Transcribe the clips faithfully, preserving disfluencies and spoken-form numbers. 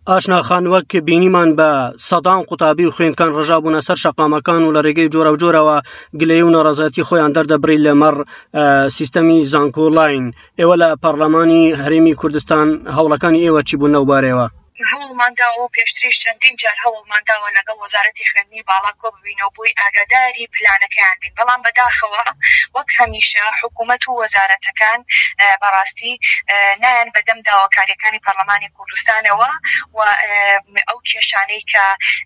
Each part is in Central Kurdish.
ئاشنا خان وەک بینیمان بە سەدان قوتابی و خوێندکان ڕژابوونە سەر شەقامەکان و لە ڕێگەی جۆرە و جۆرەوە گلەیی و ناڕەزایەتی خۆیان دەردەبڕی لەمەڕ سیستەمی زانکۆ لاین. ئێوە لە پەرلەمانی هەرێمی کوردستان هەوڵەکانی ئێوە چی بوون لەو بارەیەوە؟ هەوڵمانداوە و پێشتریش چەندین جار هەوڵمانداوە لەگەڵ وەزارەتی خوێندنی باڵا کۆ ببینەوە بۆی ئاگاداری پلانەکەیان بین، بەڵام بەداخەوە وەک هەمیشە حکوومەت و وەزارەتەکان بەڕاستی نایان بەدەم داواکاریەکانی پەرلەمانی کوردستانەوە و ئەو کێشانەی کە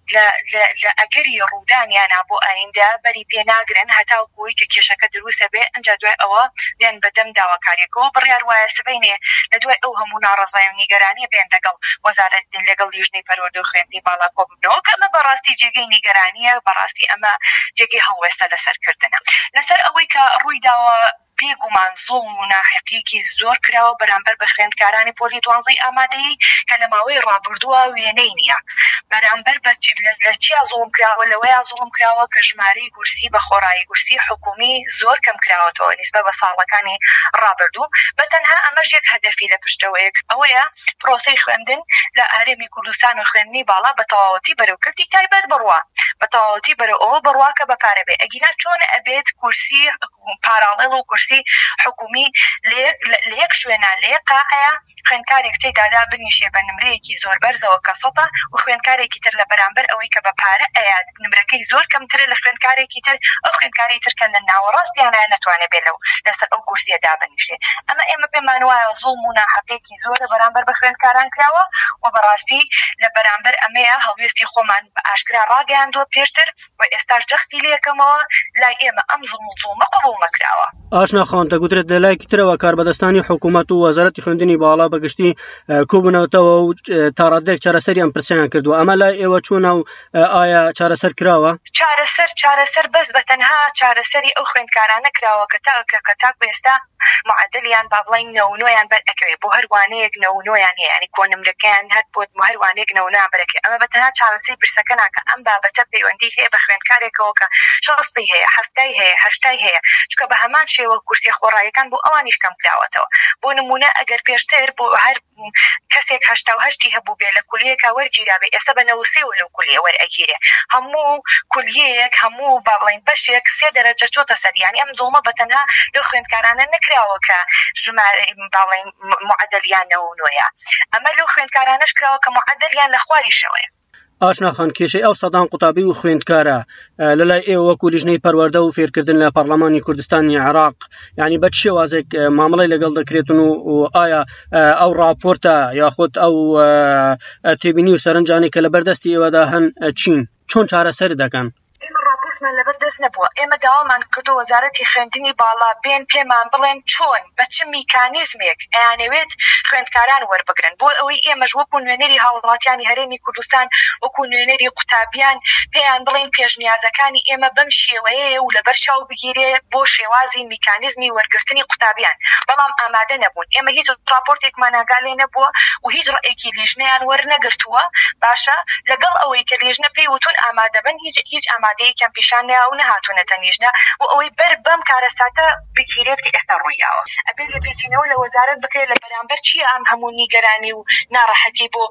لە ئەگەری ڕوودانیانە بۆ ئایندە بەری پێناگرن هەتاوەکوی کە کێشەکە دروستە بێ ئەنجا دوای ئەوە دێن بەدەم داواکاریەکەەوە بڕیار وایە سبەینێ لە دوای ئەو هەموو ناڕەزای و نیگەرانی بێن لەگەڵ وەزارەت لەگەڵ لیژنەی پەروەردە و خوێندنی باڵا کۆ ببنەوە کە ئەمە بەڕاستی جێگەی نیگەرانیە، بەڕاستی ئەمە جێگەی هەڵوێستە لەسەرکردنە لەسەر ئەوەی کە ڕووی داوە بێگومان زوڵم و ناحقیەکی زۆر کراوە بەرامبەر بە خوێندکارانی پۆلی دوانزەی ئامادەیی کە لە ماوەی ڕابردووە وێنەی نییە. بەرامبەر لە چیا زوڵم کراوە لەوەیە زوڵم کراوە کە ژمارەی گورسی بە خۆڕایی گورسی حکومی زۆر کەم کراوەتەوە نیسبە بە ساڵەکانی ڕابردوو. بەتەنها ئەمەش یەک هەدەفی لە پشتەوەیەک ئەوەیە پرۆسەی خوێندن لە هەرێمی کوردستان و خوێندنی باڵا بە تەواوەتی بەرەوکردی تایبەت بڕوا بە تەواوەتی بەرەو ئەوە بڕوا کە بەکارە بێ. ئەگینا چۆن ئەبێت کورسی پاراڵێڵ و کورسی حکومی لە یەک شوێنە لە یەک قاعەیە خوێندکارێک تێدادا بنیشێ بە نمرەیەکی زۆر بەرزەوە کە سەدە و خوێندکارێکی تر لە بەرامبەر ئەوەی کە بە پارە ئەیاد نمرەکەی زۆر کەمترە لە خوێندکارێکی تر ئەو خوێندکاری ترکە لە ناوەڕاستیانە نەتوانێت بێت لەو لەسەر ئەو کورسیەدا بنیشێ. ئەمە ئێمە پێمان وایە زوڵم و ناحەقێکی زۆرە بەرامبەر بە خوێندکاران کراوە و بەڕاستی لە بەرامبەر ئەمەیە هەڵوێستی خۆمان بە ئاشکرا ڕاگەیاندووە پێشتر و ئێستاش جەختی لێکەمەوە لای ئێمە ئەم زوڵم و جوڵمە قبوڵ نەکراوە. ئاشنا خان دەگوترێت لە لایەکی ترەوە کاربەدەستانی حکوومەت و وەزارەتی خوێندنی باڵا بەگشتی کۆبوونەوەتەوە و تا ڕادێک چارەسەریان پرسیان کردووە. ئەمە لای ئێوە چۆنە و ئایا چارەسەر کراوە؟ چارەسەر چارەسەر بەس بەتەنها چارەسەری ئەو خوێندکارانە کراوە کە تا تاکو ئێستا معدلیان با بڵین نەونۆیان بەرئەکەوێ بۆ هەروانەیەک نەونۆیان هەیە، ینی کۆنمرەکەیان هەر بۆ هەروانەیەک نەونۆیان بەرەکێ. ئەمە بەتەنها چارەسەری پرسەکە ناکە، ئەم بابەتە پەیوەندی هەیە بە خوێندکارێکەوە کە شەستی هەیە، هەفتای هەیە، هەشتای هەیە، چونکە بە هەمان شێوە کورسی خۆڕایەکان بۆ ئەوانیش کەم کراوەتەوە. بۆ نمونە ئەگەر پێشتر بۆ هەر کەسێک هەشتا و هەشتی هەبوو بێ لە کولیەکە وەرگیرا بێ، ئێستا بە نەوسێوە لەو کولیە وەرئەگیرێ. هەموو کولیەیەک هەموو با بڵین بەشێک سێ دەرەجە چۆتە سەر. یانی ئەم جوڵمە بەتەنها لەو خوێندکارانە نەکراوە کە ژمارەی باڵین معدلیان نەونۆیە، ئەمە لەو خوێندکارانەش کراوە کە معدلیان لە خواریشەوەیە. ئاشنا خان کێشەی ئەو سەدان قوتابی و خوێندکارە لەلای ئێوە وەکو لیژنەی پەروەردە و فێرکردن لە پەرلەمانی کوردستانی عێراق ینی بە چ شێوازێک مامەڵەی لەگەڵ دەکرێتن و ئایا ئەو راپۆرتە یاخود ئەو تێبینی و سەرنجانێک کە لە بەردەستی ئێوەدا هەن چین چۆن چارەسەر دەکەن؟ ڕاپۆرتمان لەبەردەست نەبووە. ئێمە داوامان کردو وەزارەتی خوێندنی باڵا بێن پێمان بڵێن چۆن بە چ میکانیزمێک ئەیانەوێت خوێندکاران وەربگرن بۆ ئەوەی ئێمەش وەکو نوێنەری هاوڵاتیانی هەرێمی کوردستان وەکو نوێنەری قوتابیان پێیان بڵێن پێشنیازەکانی ئێمە بەم شێوەیە و لەبەر چاو بگیرێ بۆ شێوازی میکانیزمی وەرگرتنی قوتابیان. بەڵام ئامادە نەبوون. ئێمە هیچ راپۆرتێکمان ئاگالێ نەبووە و هیچ ڕێکی لیژنەیان وەرنەگرتووە. باشە لەگەڵ ئەوەی کە لیژنە پێی وتون ئامادە بن هیچ هیچ ئامادەیەکیان پیشان نەیا و نەهاتوونەتە لیژنە و ئەوەی بەر بەم کارەساتە بگیرێت کە ئێستا ڕوویاوە. ئەبێ لە پێچینەوە لە وەزارەت بکرێت لە بەرامبەر چیە ئەم هەموو نیگەرانی و ناڕەحەتی بۆ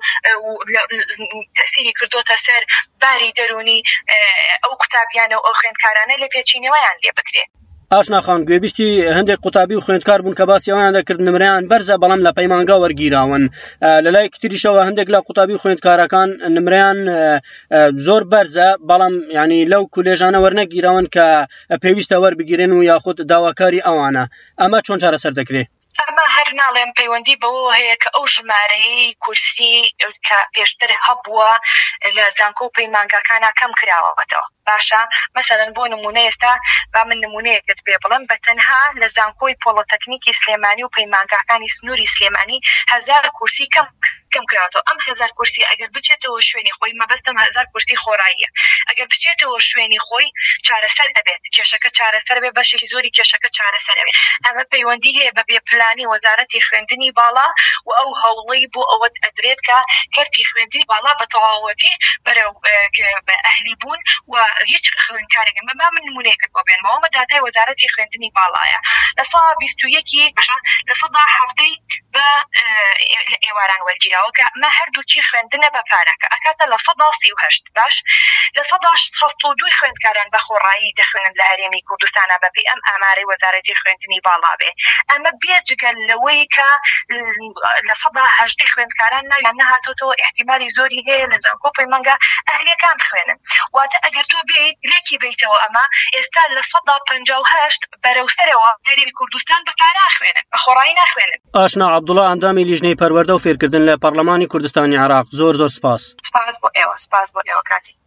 تەسیری کردوتە سەر باری دەرونی ئەو قوتابیانە و ئەو خوێندکارانە لە پێچینەوەیان لێ بکرێت. ئاشنا خان گوێبیستی هەندێک قوتابی و خوێندکار بوون کە باسی ئەویان دەکرد نمرەیان بەرزە بەڵام لە پەیمانگا وەرگیراون. لە لای تریشەوە هەندێک لە قوتابی و خوێندکارەکان نمرەیان زۆر بەرزە بەڵام ینی لەو کولێژانە وەرنەگیراون کە پێویستە وەربگیرن و یاخود داواکاری ئەوانە. ئەمە چۆن چارەسەر دەکرێت؟ ئەمە هەر ناڵێم پەیوەندی بەوە هەیە کە ئەو ژمارەی کورسی کە پێشتر هەبووە لە زانکۆ و پەیمانگاکانە کەم کراوەتەوە. باشە مەسەلەن بۆ نمونە ئێستا با من نمونەیەکت پێ بڵم بەتەنها لە زانکۆی پۆڵۆتەکنیکی سلێمانی و پەیمانگاکانی سنووری سلێمانی هەزار کورسی کەم کەم کراوەتەوە. ئەم هەزار کورسی ئەگەر بچێتەوە شوێنی خۆی مەبەستم هەزار کورسی خۆڕاییە، ئەگەر بچێتەوە شوێنی خۆی چارەسەر ئەبێت، کێشەکە چارەسەر بێ، بەشێکی زۆری کێشەکە چارەسەر ئەبێت. ئەمە پەیوەندی هەیە بە بێپلانی وەزارەتی خوێندنی باڵا و ئەو هەوڵەی بۆ ئەوە ئەدرێت کە کەرتی خوێندنی باڵا بە تەواوەتی بەرەو ئەهلی بوون و هیچ خوێندکارێک مەما من نمونەیەکت بۆ بێنمەوە. ئەمە داتای وەزارەتی خوێندنی باڵایە لە ساڵ بیست و یەکی لە سەدا هەفتەی بە ئێواران وەرگیراوە داوە کە ئەمە هەردووچی خوێندنە بە پارەکە ئەکاتە لە سەدا سی و هەشت باش لە سەدا شەست و دوو خوێندکاران بە خۆڕایی دەخوێنن لە هەرێمی کوردستانە بەپێی ئەم ئامارەی وەزارەتی خوێندنی باڵا بێ ئەمە بێجگە لەوەی کە لە سەدا هەژدە خوێندکاران ناویان نەهاتۆتەوە احتیمالی زۆری هەیە لە زانکۆپی مەنگە ئەهلیەکان بخوێنن واتە ئەگەر تۆ بێیت لێکی بیتەوە ئەمە ئێستا لە سەدا پەنجاو و هەشت بەرەوسەرەوە هەرێمی کوردستان بە پارە ناخوێنن بە خۆڕایی ناخوێنن. ئاشنا عەبدوڵڵا ئەندامی لیژنەی پەروەردە و فێرکردن لە پەرلەمانی کوردستانی عێراق زۆر زۆر سپاس. سپاس بۆ ئێوە سپاس بۆ ئێوە کاتی.